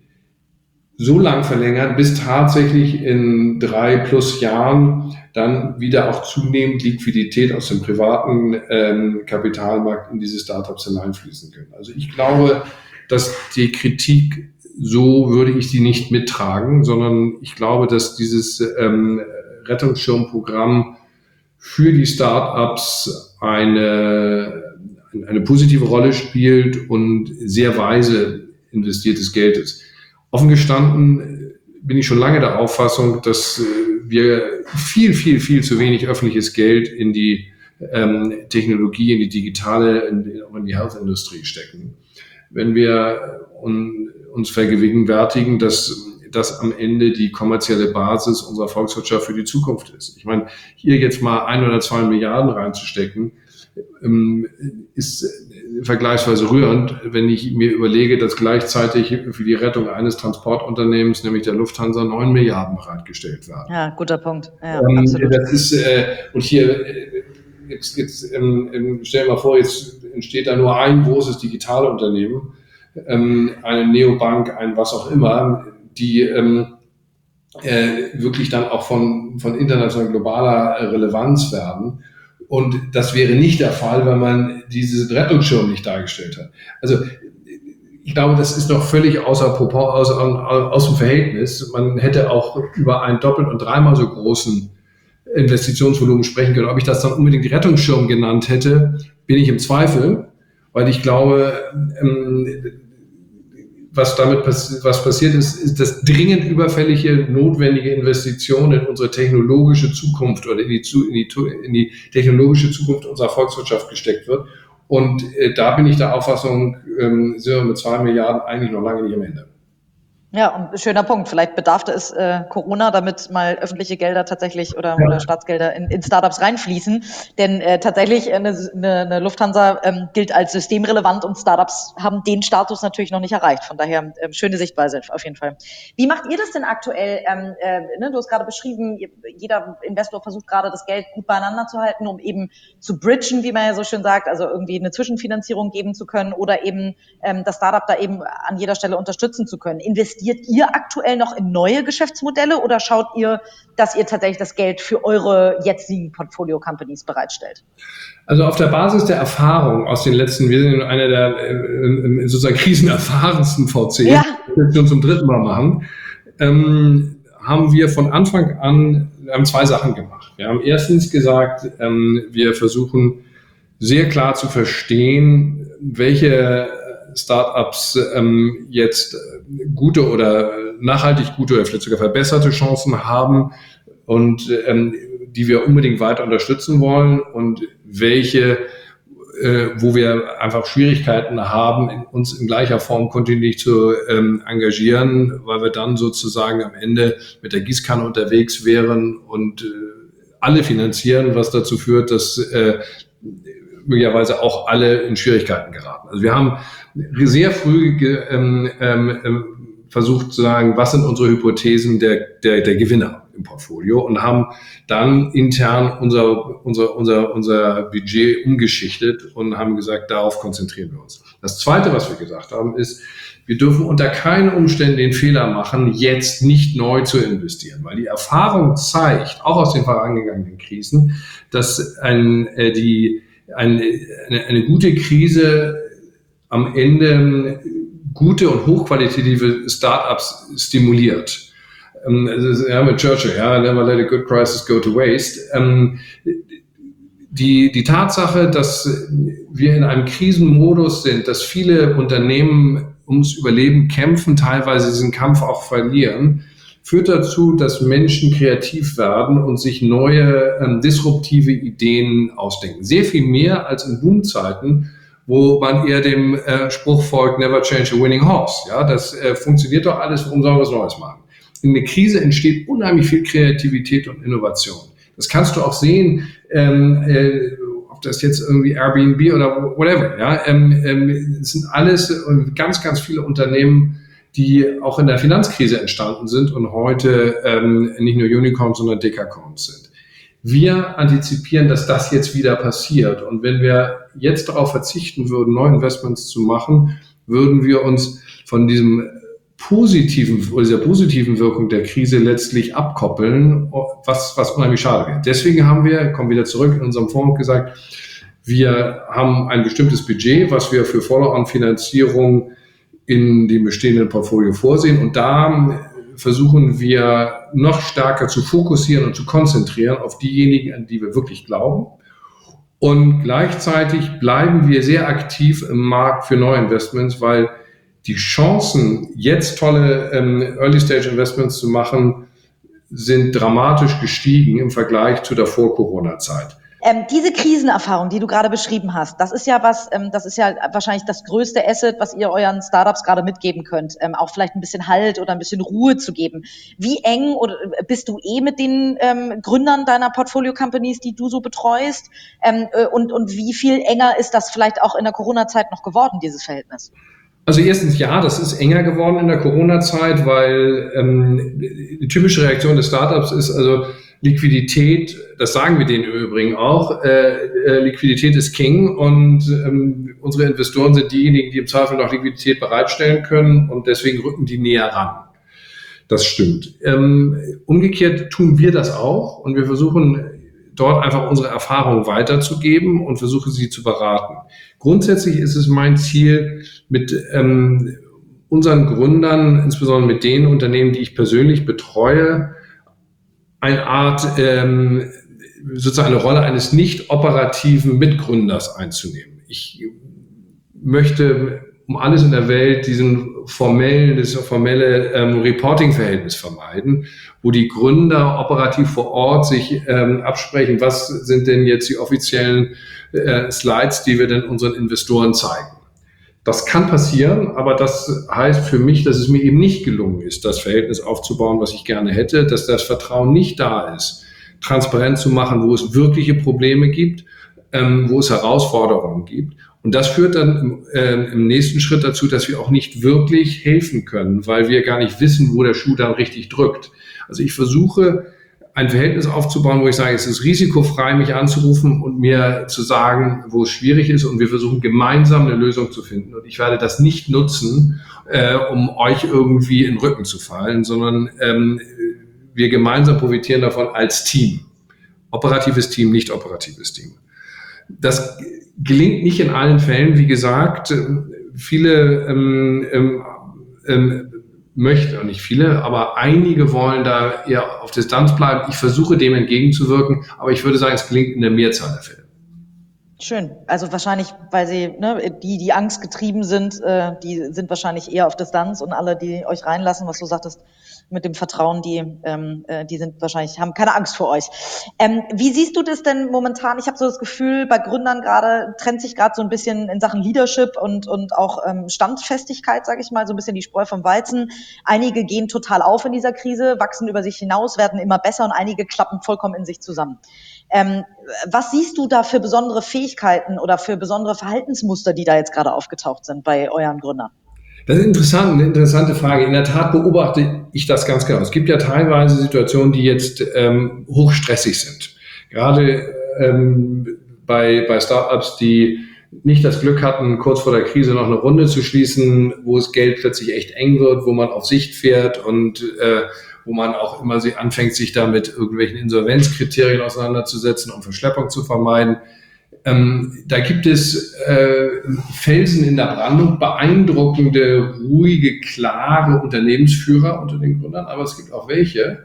so lang verlängern, bis tatsächlich in drei plus Jahren dann wieder auch zunehmend Liquidität aus dem privaten ähm, Kapitalmarkt in diese Startups hineinfließen können. Also ich glaube, dass die Kritik, so würde ich sie nicht mittragen, sondern ich glaube, dass dieses ähm, Rettungsschirmprogramm für die Startups eine eine positive Rolle spielt und sehr weise investiertes Geld ist. Offen gestanden bin ich schon lange der Auffassung, dass wir viel, viel, viel zu wenig öffentliches Geld in die ähm, Technologie, in die digitale, in, in die Health-Industrie stecken. Wenn wir un, uns vergegenwärtigen, dass das am Ende die kommerzielle Basis unserer Volkswirtschaft für die Zukunft ist. Ich meine, hier jetzt mal ein oder zwei Milliarden reinzustecken, ist vergleichsweise rührend, wenn ich mir überlege, dass gleichzeitig für die Rettung eines Transportunternehmens, nämlich der Lufthansa, neun Milliarden bereitgestellt werden. Ja, guter Punkt. Ja, ähm, absolut. Das ist, äh, und hier, jetzt, jetzt ähm, stell dir mal vor, jetzt entsteht da nur ein großes Digitalunternehmen, ähm, eine Neobank, ein was auch immer, die ähm, äh, wirklich dann auch von, von internationaler, globaler Relevanz werden. Und das wäre nicht der Fall, wenn man diesen Rettungsschirm nicht dargestellt hat. Also ich glaube, das ist noch völlig außer Propor- aus, aus dem Verhältnis. Man hätte auch über einen doppelt und dreimal so großen Investitionsvolumen sprechen können. Ob ich das dann unbedingt Rettungsschirm genannt hätte, bin ich im Zweifel, weil ich glaube, ähm, was damit pass- was passiert ist, ist, dass dringend überfällige, notwendige Investitionen in unsere technologische Zukunft oder in die, in die, in die technologische Zukunft unserer Volkswirtschaft gesteckt wird. Und äh, da bin ich der Auffassung, ähm, sind wir mit zwei Milliarden eigentlich noch lange nicht am Ende. Ja, und schöner Punkt. Vielleicht bedarf es äh, Corona, damit mal öffentliche Gelder tatsächlich oder, Ja. oder Staatsgelder in, in Startups reinfließen. Denn äh, tatsächlich eine, eine, eine Lufthansa ähm, gilt als systemrelevant und Startups haben den Status natürlich noch nicht erreicht. Von daher äh, schöne Sichtweise auf jeden Fall. Wie macht ihr das denn aktuell? Ähm, äh, ne, du hast gerade beschrieben, jeder Investor versucht gerade das Geld gut beieinander zu halten, um eben zu bridgen, wie man ja so schön sagt, also irgendwie eine Zwischenfinanzierung geben zu können oder eben ähm, das Startup da eben an jeder Stelle unterstützen zu können. Investiert investiert ihr aktuell noch in neue Geschäftsmodelle oder schaut ihr, dass ihr tatsächlich das Geld für eure jetzigen Portfolio-Companies bereitstellt? Also auf der Basis der Erfahrung aus den letzten, wir sind einer der äh, sozusagen krisenerfahrensten V Cs, ja. die wir schon zum dritten Mal machen, ähm, haben wir von Anfang an wir haben zwei Sachen gemacht. Wir haben erstens gesagt, ähm, wir versuchen sehr klar zu verstehen, welche Startups ähm, jetzt gute oder nachhaltig gute oder vielleicht sogar verbesserte Chancen haben und ähm, die wir unbedingt weiter unterstützen wollen und welche, äh, wo wir einfach Schwierigkeiten haben, in, uns in gleicher Form kontinuierlich zu ähm, engagieren, weil wir dann sozusagen am Ende mit der Gießkanne unterwegs wären und äh, alle finanzieren, was dazu führt, dass äh, möglicherweise auch alle in Schwierigkeiten geraten. Also wir haben sehr früh ge, ähm, ähm, versucht zu sagen, was sind unsere Hypothesen der, der, der Gewinner im Portfolio und haben dann intern unser, unser, unser, unser Budget umgeschichtet und haben gesagt, darauf konzentrieren wir uns. Das Zweite, was wir gesagt haben, ist, wir dürfen unter keinen Umständen den Fehler machen, jetzt nicht neu zu investieren, weil die Erfahrung zeigt, auch aus den vorangegangenen Krisen, dass ein, äh, die, ein, eine, eine gute Krise am Ende gute und hochqualitative Startups stimuliert. Also, ja, mit Churchill, ja, never let a good crisis go to waste. Ähm, die, die Tatsache, dass wir in einem Krisenmodus sind, dass viele Unternehmen ums Überleben kämpfen, teilweise diesen Kampf auch verlieren, führt dazu, dass Menschen kreativ werden und sich neue, ähm, disruptive Ideen ausdenken. Sehr viel mehr als in Boomzeiten, wo man eher dem äh, Spruch folgt, never change a winning horse. Ja, das äh, funktioniert doch alles, warum sollen wir was Neues machen? In der Krise entsteht unheimlich viel Kreativität und Innovation. Das kannst du auch sehen, ähm, äh, ob das jetzt irgendwie Airbnb oder whatever, ja, ähm, ähm, es sind alles äh, ganz, ganz viele Unternehmen, die auch in der Finanzkrise entstanden sind und heute ähm, nicht nur Unicorns, sondern Dekacorns sind. Wir antizipieren, dass das jetzt wieder passiert. Und wenn wir jetzt darauf verzichten würden, neue Investments zu machen, würden wir uns von diesem positiven oder dieser positiven Wirkung der Krise letztlich abkoppeln, was, was unheimlich schade wäre. Deswegen haben wir, kommen wieder zurück in unserem Fonds gesagt, wir haben ein bestimmtes Budget, was wir für Follow-on-Finanzierung in dem bestehenden Portfolio vorsehen. Und da versuchen wir noch stärker zu fokussieren und zu konzentrieren auf diejenigen, an die wir wirklich glauben. Und gleichzeitig bleiben wir sehr aktiv im Markt für Neuinvestments, weil die Chancen, jetzt tolle ähm, Early-Stage-Investments zu machen, sind dramatisch gestiegen im Vergleich zu der Vor-Corona-Zeit. Ähm, diese Krisenerfahrung, die du gerade beschrieben hast, das ist ja was, ähm, das ist ja wahrscheinlich das größte Asset, was ihr euren Startups gerade mitgeben könnt, ähm, auch vielleicht ein bisschen Halt oder ein bisschen Ruhe zu geben. Wie eng oder bist du eh mit den ähm, Gründern deiner Portfolio-Companies, die du so betreust? Ähm, äh, und, und wie viel enger ist das vielleicht auch in der Corona-Zeit noch geworden, dieses Verhältnis? Also erstens ja, das ist enger geworden in der Corona-Zeit, weil ähm, die typische Reaktion des Startups ist also Liquidität, das sagen wir denen im Übrigen auch, äh, äh, Liquidität ist King und ähm, unsere Investoren sind diejenigen, die im Zweifel noch Liquidität bereitstellen können und deswegen rücken die näher ran. Das stimmt. Ähm, umgekehrt tun wir das auch und wir versuchen dort einfach unsere Erfahrungen weiterzugeben und versuchen sie zu beraten. Grundsätzlich ist es mein Ziel, mit ähm, unseren Gründern, insbesondere mit den Unternehmen, die ich persönlich betreue, eine Art, ähm, sozusagen eine Rolle eines nicht operativen Mitgründers einzunehmen. Ich möchte um alles in der Welt diesen formellen, das formelle ähm, Reporting-Verhältnis vermeiden, wo die Gründer operativ vor Ort sich ähm, absprechen, was sind denn jetzt die offiziellen äh, Slides, die wir denn unseren Investoren zeigen. Das kann passieren, aber das heißt für mich, dass es mir eben nicht gelungen ist, das Verhältnis aufzubauen, was ich gerne hätte, dass das Vertrauen nicht da ist, transparent zu machen, wo es wirkliche Probleme gibt, ähm, wo es Herausforderungen gibt. Und das führt dann im, äh, im nächsten Schritt dazu, dass wir auch nicht wirklich helfen können, weil wir gar nicht wissen, wo der Schuh dann richtig drückt. Also ich versuche ein Verhältnis aufzubauen, wo ich sage, es ist risikofrei, mich anzurufen und mir zu sagen, wo es schwierig ist, und wir versuchen gemeinsam eine Lösung zu finden. Und ich werde das nicht nutzen, äh, um euch irgendwie in den Rücken zu fallen, sondern ähm, wir gemeinsam profitieren davon als Team. Operatives Team, nicht operatives Team. Das gelingt nicht in allen Fällen, wie gesagt. Viele ähm, ähm, ähm, möchten, nicht viele, aber einige wollen da eher auf Distanz bleiben. Ich versuche dem entgegenzuwirken, aber ich würde sagen, es gelingt in der Mehrzahl der Fälle. Schön. Also wahrscheinlich, weil sie, ne, die, die Angst getrieben sind, äh, die sind wahrscheinlich eher auf Distanz, und alle, die euch reinlassen, was du sagtest, mit dem Vertrauen, die, ähm, äh, die sind wahrscheinlich, haben keine Angst vor euch. Ähm, wie siehst du das denn momentan? Ich habe so das Gefühl, bei Gründern gerade trennt sich gerade so ein bisschen in Sachen Leadership und, und auch ähm, Standfestigkeit, sage ich mal, so ein bisschen die Spreu vom Weizen. Einige gehen total auf in dieser Krise, wachsen über sich hinaus, werden immer besser, und einige klappen vollkommen in sich zusammen. Ähm, was siehst du da für besondere Fähigkeiten oder für besondere Verhaltensmuster, die da jetzt gerade aufgetaucht sind bei euren Gründern? Das ist interessant, eine interessante Frage. In der Tat beobachte ich das ganz genau. Es gibt ja teilweise Situationen, die jetzt ähm, hochstressig sind. Gerade ähm, bei, bei Startups, die nicht das Glück hatten, kurz vor der Krise noch eine Runde zu schließen, wo das Geld plötzlich echt eng wird, wo man auf Sicht fährt und äh, wo man auch immer sich anfängt, sich da mit irgendwelchen Insolvenzkriterien auseinanderzusetzen, um Verschleppung zu vermeiden. Ähm, da gibt es äh, Felsen in der Brandung, beeindruckende, ruhige, klare Unternehmensführer unter den Gründern, aber es gibt auch welche,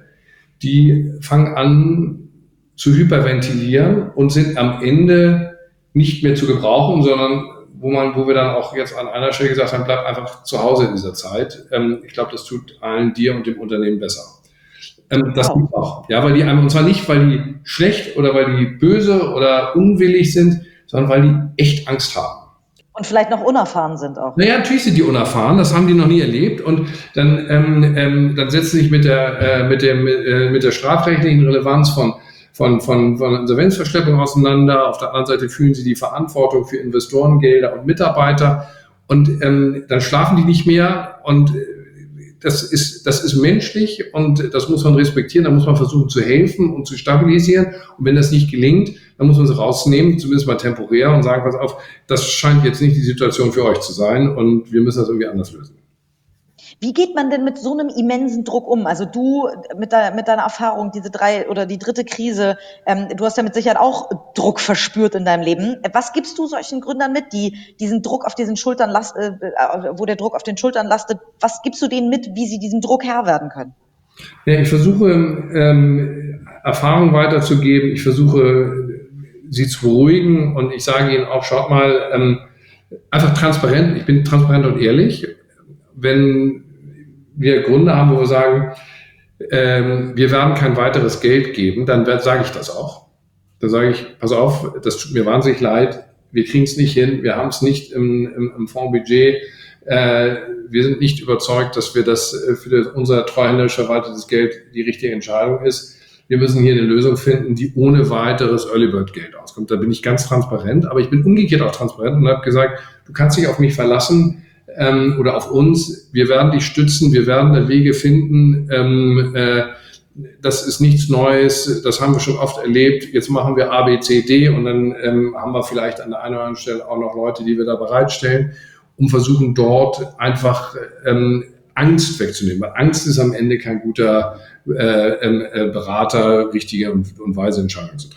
die fangen an zu hyperventilieren und sind am Ende nicht mehr zu gebrauchen, sondern wo man, wo wir dann auch jetzt an einer Stelle gesagt haben, bleib einfach zu Hause in dieser Zeit. Ähm, ich glaube, das tut allen dir und dem Unternehmen besser. Ähm, das Wow. gibt auch. Ja, weil die einem, und zwar nicht, weil die schlecht oder weil die böse oder unwillig sind, sondern weil die echt Angst haben. Und vielleicht noch unerfahren sind auch. Naja, natürlich sind die unerfahren, das haben die noch nie erlebt, und dann, ähm, ähm, dann setzen sie sich mit der, äh, mit dem, äh, mit der strafrechtlichen Relevanz von, von, von, von Insolvenzverschleppung auseinander. Auf der anderen Seite fühlen sie die Verantwortung für Investorengelder und Mitarbeiter, und ähm, dann schlafen die nicht mehr, und das ist, das ist menschlich, und das muss man respektieren. Da muss man versuchen zu helfen und zu stabilisieren. Und wenn das nicht gelingt, dann muss man sie rausnehmen, zumindest mal temporär, und sagen, pass auf, das scheint jetzt nicht die Situation für euch zu sein, und wir müssen das irgendwie anders lösen. Wie geht man denn mit so einem immensen Druck um? Also du mit, de, mit deiner Erfahrung, diese drei oder die dritte Krise, ähm, du hast ja mit Sicherheit auch Druck verspürt in deinem Leben. Was gibst du solchen Gründern mit, die diesen Druck auf diesen Schultern last, äh, wo der Druck auf den Schultern lastet? Was gibst du denen mit, wie sie diesem Druck Herr werden können? Ja, ich versuche ähm, Erfahrung weiterzugeben. Ich versuche sie zu beruhigen, und ich sage ihnen auch, schaut mal, ähm, einfach transparent. Ich bin transparent und ehrlich. Wenn wir Gründe haben, wo wir sagen, ähm, wir werden kein weiteres Geld geben, dann sage ich das auch. Dann sage ich, pass auf, das tut mir wahnsinnig leid, wir kriegen es nicht hin, wir haben es nicht im, im, im Fondsbudget, äh, wir sind nicht überzeugt, dass wir das für unser treuhänderisch verwaltetes Geld die richtige Entscheidung ist. Wir müssen hier eine Lösung finden, die ohne weiteres Early Bird Geld auskommt. Da bin ich ganz transparent, aber ich bin umgekehrt auch transparent und habe gesagt, du kannst dich auf mich verlassen, Ähm, oder auf uns, wir werden dich stützen, wir werden da Wege finden, ähm, äh, das ist nichts Neues, das haben wir schon oft erlebt, jetzt machen wir A, B, C, D, und dann ähm, haben wir vielleicht an der einen oder anderen Stelle auch noch Leute, die wir da bereitstellen, um versuchen dort einfach ähm, Angst wegzunehmen, weil Angst ist am Ende kein guter äh, äh, Berater, richtige und, und weise Entscheidungen zu treffen.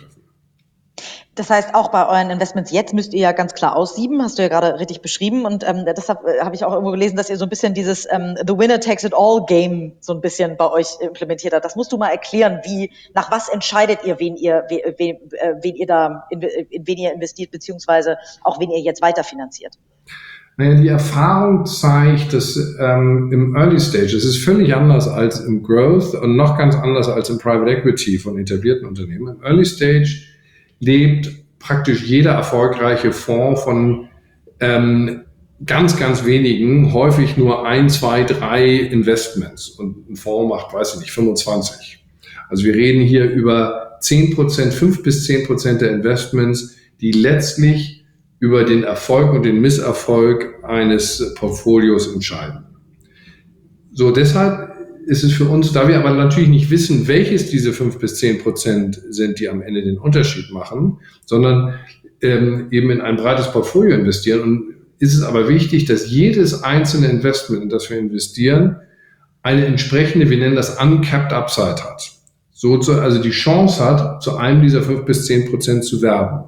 Das heißt, auch bei euren Investments jetzt müsst ihr ja ganz klar aussieben, hast du ja gerade richtig beschrieben. Und ähm, deshalb äh, habe ich auch irgendwo gelesen, dass ihr so ein bisschen dieses ähm, The Winner Takes It All Game so ein bisschen bei euch implementiert habt. Das musst du mal erklären, wie, nach was entscheidet ihr, wen ihr, wen, wen, äh, wen ihr da, in, in wen ihr investiert, beziehungsweise auch wen ihr jetzt weiterfinanziert? Naja, die Erfahrung zeigt, dass ähm, im Early Stage, es ist völlig anders als im Growth und noch ganz anders als im Private Equity von etablierten Unternehmen. Im Early Stage lebt praktisch jeder erfolgreiche Fonds von ähm, ganz, ganz wenigen, häufig nur ein, zwei, drei Investments. Und ein Fonds macht, weiß ich nicht, fünfundzwanzig. Also wir reden hier über zehn Prozent, fünf bis zehn Prozent der Investments, die letztlich über den Erfolg und den Misserfolg eines Portfolios entscheiden. So, deshalb ist es für uns, da wir aber natürlich nicht wissen, welches diese fünf bis zehn Prozent sind, die am Ende den Unterschied machen, sondern ähm, eben in ein breites Portfolio investieren. Und ist es aber wichtig, dass jedes einzelne Investment, in das wir investieren, eine entsprechende, wir nennen das Uncapped Upside hat. So zu, also die Chance hat, zu einem dieser fünf bis zehn Prozent zu werden.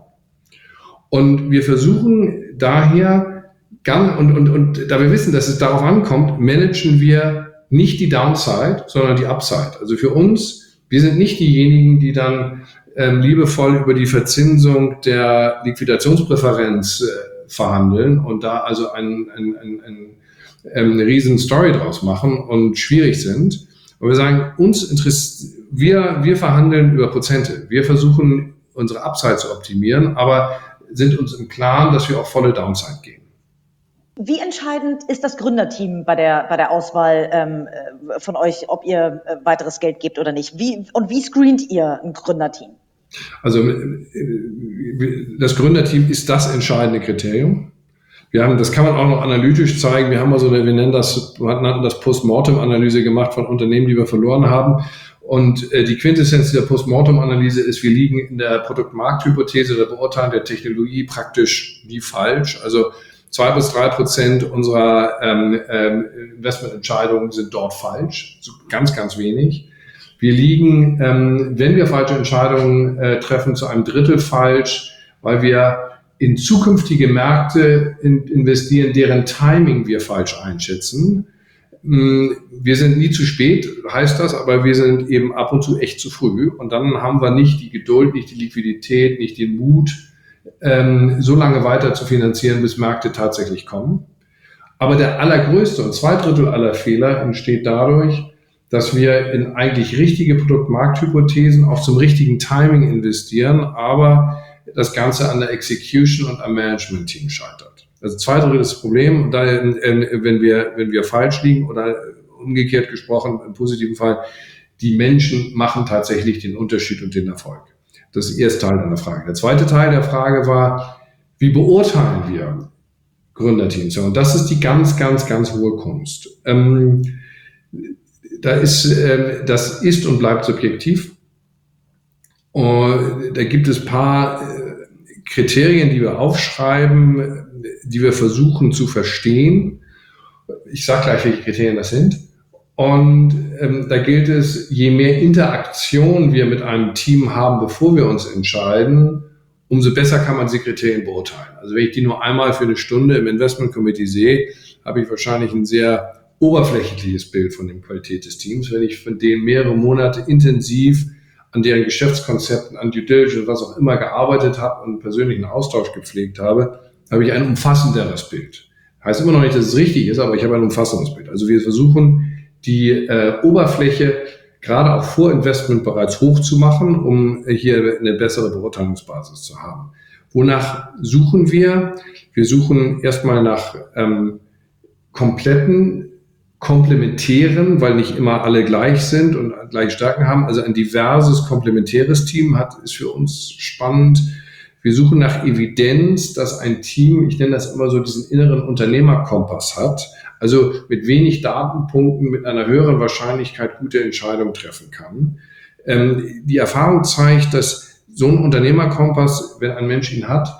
Und wir versuchen daher, ganz, und, und, und da wir wissen, dass es darauf ankommt, managen wir nicht die Downside, sondern die Upside. Also für uns, wir sind nicht diejenigen, die dann ähm, liebevoll über die Verzinsung der Liquidationspräferenz äh, verhandeln und da also ein, ein, ein, ein, ähm, eine riesen Story draus machen und schwierig sind. Und wir sagen, uns interessiert, wir, wir verhandeln über Prozente. Wir versuchen, unsere Upside zu optimieren, aber sind uns im Klaren, dass wir auf volle Downside gehen. Wie entscheidend ist das Gründerteam bei der, bei der Auswahl ähm, von euch, ob ihr äh, weiteres Geld gebt oder nicht? Wie, und wie screent ihr ein Gründerteam? Also das Gründerteam ist das entscheidende Kriterium. Wir haben, das kann man auch noch analytisch zeigen. Wir haben also eine, wir nennen das, wir hatten das Postmortem-Analyse gemacht von Unternehmen, die wir verloren haben. Und äh, die Quintessenz der Postmortem-Analyse ist, wir liegen in der Produkt-Markt-Hypothese der Beurteilung der Technologie praktisch nie falsch. Also zwei bis drei Prozent unserer ähm, ähm, Investmententscheidungen sind dort falsch, so ganz, ganz wenig. Wir liegen, ähm, wenn wir falsche Entscheidungen äh, treffen, zu einem Drittel falsch, weil wir in zukünftige Märkte in, investieren, deren Timing wir falsch einschätzen. Wir sind nie zu spät, heißt das, aber wir sind eben ab und zu echt zu früh. Und dann haben wir nicht die Geduld, nicht die Liquidität, nicht den Mut, ähm, so lange weiter zu finanzieren, bis Märkte tatsächlich kommen. Aber der allergrößte und zwei Drittel aller Fehler entsteht dadurch, dass wir in eigentlich richtige Produkt-Markt-Hypothesen auch zum richtigen Timing investieren, aber das Ganze an der Execution und am Management-Team scheitert. Also zwei Drittel ist das Problem. Und da, wenn wir, wenn wir falsch liegen oder umgekehrt gesprochen, im positiven Fall, die Menschen machen tatsächlich den Unterschied und den Erfolg. Das ist der erste Teil der Frage. Der zweite Teil der Frage war, wie beurteilen wir Gründerteams? Und das ist die ganz, ganz, ganz hohe Kunst. Ähm, da ist, ähm, das ist und bleibt subjektiv. Und da gibt es ein paar Kriterien, die wir aufschreiben, die wir versuchen zu verstehen. Ich sage gleich, welche Kriterien das sind. Und ähm, da gilt es, je mehr Interaktion wir mit einem Team haben, bevor wir uns entscheiden, umso besser kann man diese Kriterien beurteilen. Also wenn ich die nur einmal für eine Stunde im Investment Committee sehe, habe ich wahrscheinlich ein sehr oberflächliches Bild von der Qualität des Teams. Wenn ich von denen mehrere Monate intensiv an deren Geschäftskonzepten, an Due Diligence, was auch immer gearbeitet habe und persönlichen Austausch gepflegt habe, habe ich ein umfassenderes Bild. Heißt immer noch nicht, dass es richtig ist, aber ich habe ein umfassendes Bild. Also wir versuchen, die äh, Oberfläche gerade auch vor Investment bereits hoch zu machen, um hier eine bessere Beurteilungsbasis zu haben. Wonach suchen wir? Wir suchen erstmal nach ähm, kompletten komplementären, weil nicht immer alle gleich sind und gleiche Stärken haben. Also ein diverses, komplementäres Team hat, ist für uns spannend. Wir suchen nach Evidenz, dass ein Team, ich nenne das immer so, diesen inneren Unternehmerkompass hat, also mit wenig Datenpunkten, mit einer höheren Wahrscheinlichkeit gute Entscheidungen treffen kann. Ähm, die Erfahrung zeigt, dass so ein Unternehmerkompass, wenn ein Mensch ihn hat,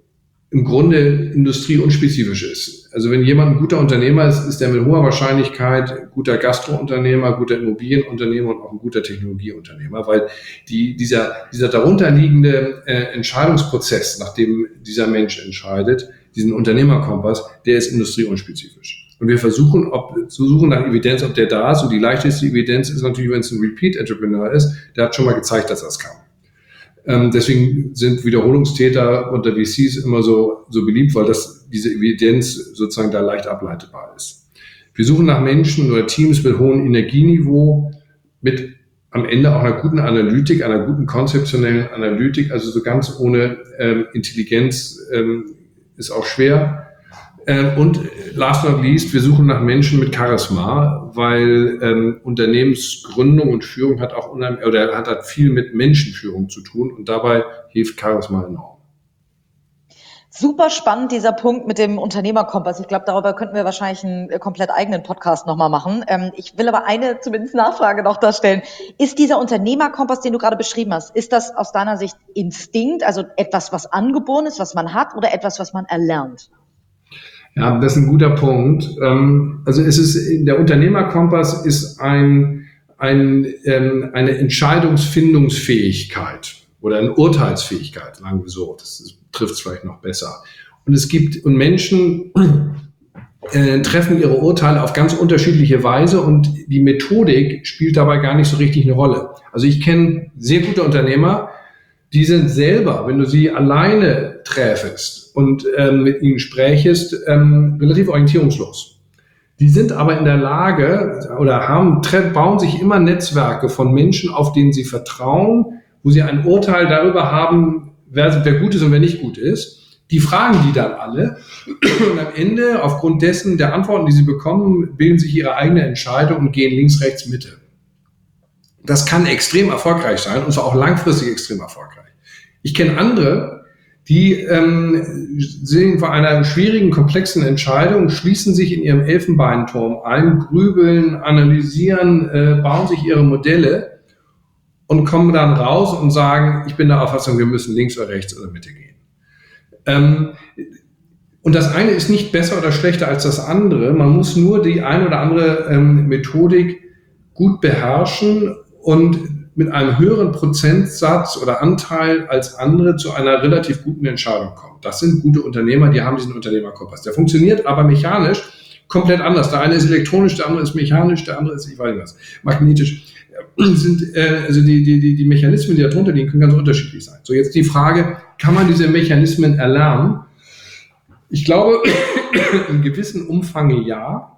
im Grunde industrieunspezifisch ist. Also wenn jemand ein guter Unternehmer ist, ist er mit hoher Wahrscheinlichkeit guter Gastrounternehmer, guter Immobilienunternehmer und auch ein guter Technologieunternehmer, weil die, dieser, dieser darunterliegende äh, Entscheidungsprozess, nach dem dieser Mensch entscheidet, diesen Unternehmerkompass, der ist industrieunspezifisch. Und wir versuchen, ob, zu suchen nach Evidenz, ob der da ist. Und die leichteste Evidenz ist natürlich, wenn es ein Repeat-Entrepreneur ist, der hat schon mal gezeigt, dass das kann. Ähm, deswegen sind Wiederholungstäter unter V Cs immer so, so beliebt, weil das, diese Evidenz sozusagen da leicht ableitbar ist. Wir suchen nach Menschen oder Teams mit hohem Energieniveau, mit am Ende auch einer guten Analytik, einer guten konzeptionellen Analytik, also so ganz ohne ähm, Intelligenz ähm, ist auch schwer. Ähm, und last but not least, wir suchen nach Menschen mit Charisma, weil ähm, Unternehmensgründung und Führung hat auch unheimlich, oder hat, hat viel mit Menschenführung zu tun und dabei hilft Charisma enorm. Super spannend, dieser Punkt mit dem Unternehmerkompass. Ich glaube, darüber könnten wir wahrscheinlich einen äh, komplett eigenen Podcast nochmal machen. Ähm, ich will aber eine zumindest Nachfrage noch da stellen. Ist dieser Unternehmerkompass, den du gerade beschrieben hast, ist das aus deiner Sicht Instinkt, also etwas, was angeboren ist, was man hat, oder etwas, was man erlernt? Ja, das ist ein guter Punkt. Ähm, also es ist, der Unternehmerkompass ist ein, ein, ähm, eine Entscheidungsfindungsfähigkeit oder eine Urteilsfähigkeit, sagen wir so. Das trifft es vielleicht noch besser. Und es gibt, und Menschen äh, treffen ihre Urteile auf ganz unterschiedliche Weise und die Methodik spielt dabei gar nicht so richtig eine Rolle. Also ich kenne sehr gute Unternehmer, die sind selber, wenn du sie alleine träfest und ähm, mit ihnen sprächest, ähm, relativ orientierungslos. Die sind aber in der Lage oder haben, bauen sich immer Netzwerke von Menschen, auf denen sie vertrauen, wo sie ein Urteil darüber haben, wer, wer gut ist und wer nicht gut ist. Die fragen die dann alle und am Ende, aufgrund dessen der Antworten, die sie bekommen, bilden sich ihre eigene Entscheidung und gehen links, rechts, Mitte. Das kann extrem erfolgreich sein und zwar auch langfristig extrem erfolgreich. Ich kenne andere, die ähm, sind vor einer schwierigen, komplexen Entscheidung, schließen sich in ihrem Elfenbeinturm ein, grübeln, analysieren, äh, bauen sich ihre Modelle und kommen dann raus und sagen, ich bin der Auffassung, wir müssen links oder rechts oder Mitte gehen. Ähm, und das eine ist nicht besser oder schlechter als das andere. Man muss nur die eine oder andere ähm, Methodik gut beherrschen und mit einem höheren Prozentsatz oder Anteil als andere zu einer relativ guten Entscheidung kommen. Das sind gute Unternehmer, die haben diesen Unternehmerkompass. Der funktioniert aber mechanisch komplett anders. Der eine ist elektronisch, der andere ist mechanisch, der andere ist, ich weiß nicht was, magnetisch. Sind, äh, also die, die, die, die Mechanismen, die darunter liegen, können ganz unterschiedlich sein. So, jetzt die Frage, kann man diese Mechanismen erlernen? Ich glaube, in gewissem Umfang ja,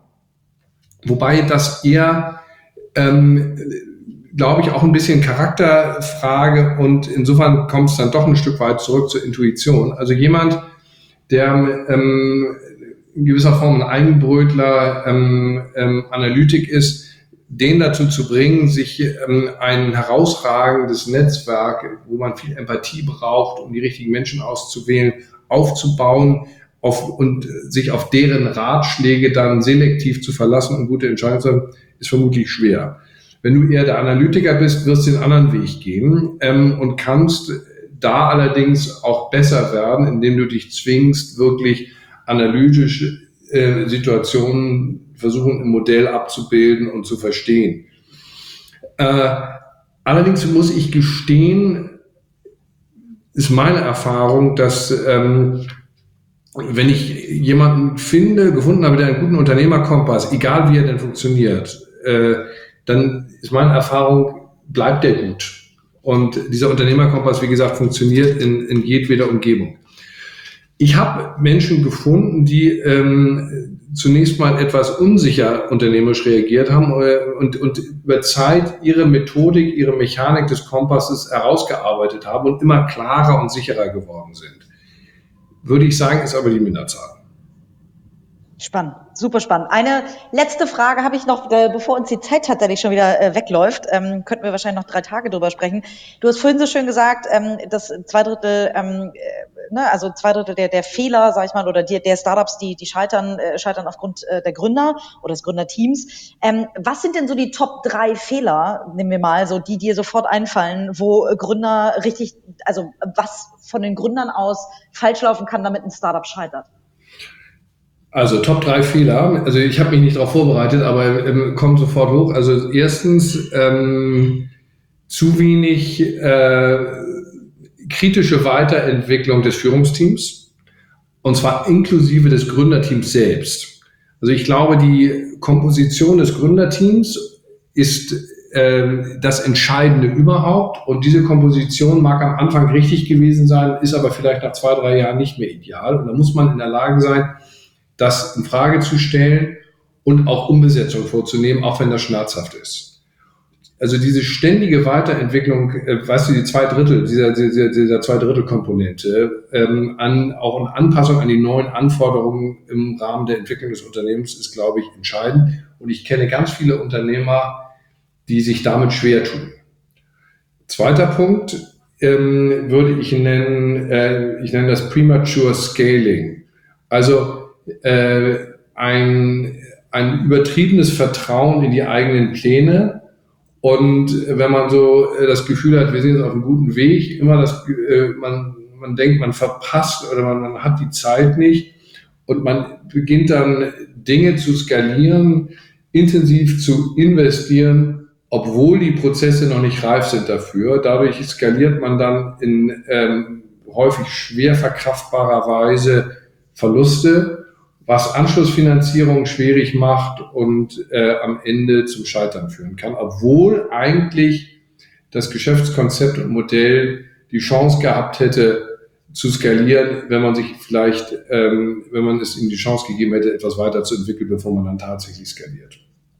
wobei das eher ähm, glaube ich, auch ein bisschen Charakterfrage und insofern kommt es dann doch ein Stück weit zurück zur Intuition. Also jemand, der ähm, in gewisser Form ein Eigenbrötler, ähm, ähm, Analytik ist, den dazu zu bringen, sich ähm, ein herausragendes Netzwerk, wo man viel Empathie braucht, um die richtigen Menschen auszuwählen, aufzubauen auf, und sich auf deren Ratschläge dann selektiv zu verlassen und gute Entscheidungen zu haben, ist vermutlich schwer. Wenn du eher der Analytiker bist, wirst du den anderen Weg gehen ähm, und kannst da allerdings auch besser werden, indem du dich zwingst, wirklich analytische äh, Situationen versuchen im Modell abzubilden und zu verstehen. Äh, allerdings muss ich gestehen, ist meine Erfahrung, dass ähm, wenn ich jemanden finde, gefunden habe, der einen guten Unternehmerkompass, egal wie er denn funktioniert, äh, dann ist meine Erfahrung, bleibt der gut. Und dieser Unternehmerkompass, wie gesagt, funktioniert in, in jedweder Umgebung. Ich habe Menschen gefunden, die ähm, zunächst mal etwas unsicher unternehmerisch reagiert haben äh, und, und über Zeit ihre Methodik, ihre Mechanik des Kompasses herausgearbeitet haben und immer klarer und sicherer geworden sind. Würde ich sagen, ist aber die Minderzahl. Spannend, super spannend. Eine letzte Frage habe ich noch, äh, bevor uns die Zeit tatsächlich schon wieder äh, wegläuft. Ähm, könnten wir wahrscheinlich noch drei Tage drüber sprechen. Du hast vorhin so schön gesagt, ähm, dass zwei Drittel, ähm, äh, ne, also zwei Drittel der, der Fehler, sag ich mal, oder die, der Startups, die, die scheitern, äh, scheitern aufgrund äh, der Gründer oder des Gründerteams. Ähm, was sind denn so die Top drei Fehler, nehmen wir mal, so die dir sofort einfallen, wo Gründer richtig, also was von den Gründern aus falsch laufen kann, damit ein Startup scheitert? Also Top drei Fehler. Also ich habe mich nicht darauf vorbereitet, aber ähm, kommt sofort hoch. Also erstens ähm, zu wenig äh, kritische Weiterentwicklung des Führungsteams und zwar inklusive des Gründerteams selbst. Also ich glaube, die Komposition des Gründerteams ist äh, das Entscheidende überhaupt und diese Komposition mag am Anfang richtig gewesen sein, ist aber vielleicht nach zwei, drei Jahren nicht mehr ideal und da muss man in der Lage sein, das in Frage zu stellen und auch Umbesetzung vorzunehmen, auch wenn das schmerzhaft ist. Also diese ständige Weiterentwicklung, äh, weißt du, die zwei Drittel, dieser, dieser, dieser zwei Drittel Komponente, ähm, an, auch eine Anpassung an die neuen Anforderungen im Rahmen der Entwicklung des Unternehmens ist, glaube ich, entscheidend. Und ich kenne ganz viele Unternehmer, die sich damit schwer tun. Zweiter Punkt, ähm, würde ich nennen, äh, ich nenne das Premature Scaling. Also äh, ein, ein übertriebenes Vertrauen in die eigenen Pläne. Und wenn man so das Gefühl hat, wir sind jetzt auf einem guten Weg, immer das, äh, man, man denkt, man verpasst oder man, man hat die Zeit nicht und man beginnt dann Dinge zu skalieren, intensiv zu investieren, obwohl die Prozesse noch nicht reif sind dafür. Dadurch skaliert man dann in ähm, häufig schwer verkraftbarer Weise Verluste, was Anschlussfinanzierung schwierig macht und äh, am Ende zum Scheitern führen kann, obwohl eigentlich das Geschäftskonzept und Modell die Chance gehabt hätte, zu skalieren, wenn man sich vielleicht, ähm, wenn man es ihm die Chance gegeben hätte, etwas weiterzuentwickeln, bevor man dann tatsächlich skaliert.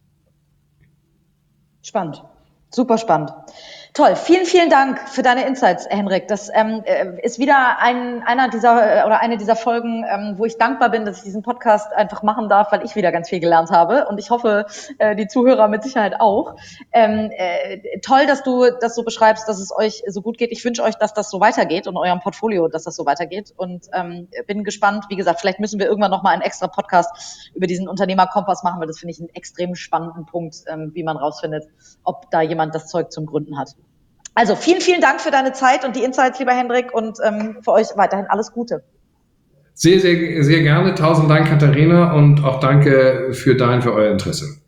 Spannend. Super spannend. Toll. Vielen, vielen Dank für deine Insights, Henrik. Das ähm, ist wieder ein, einer dieser oder eine dieser Folgen, ähm, wo ich dankbar bin, dass ich diesen Podcast einfach machen darf, weil ich wieder ganz viel gelernt habe. Und ich hoffe, äh, die Zuhörer mit Sicherheit auch. Ähm, äh, toll, dass du das so beschreibst, dass es euch so gut geht. Ich wünsche euch, dass das so weitergeht und eurem Portfolio, dass das so weitergeht. Und ähm, bin gespannt. Wie gesagt, vielleicht müssen wir irgendwann noch mal einen extra Podcast über diesen Unternehmerkompass machen, weil das finde ich einen extrem spannenden Punkt, ähm, wie man rausfindet, ob da jemand das Zeug zum Gründen hat. Also vielen, vielen Dank für deine Zeit und die Insights, lieber Henrik, und ähm, für euch weiterhin alles Gute. Sehr, sehr, sehr gerne. Tausend Dank, Katharina, und auch danke für dein, für euer Interesse.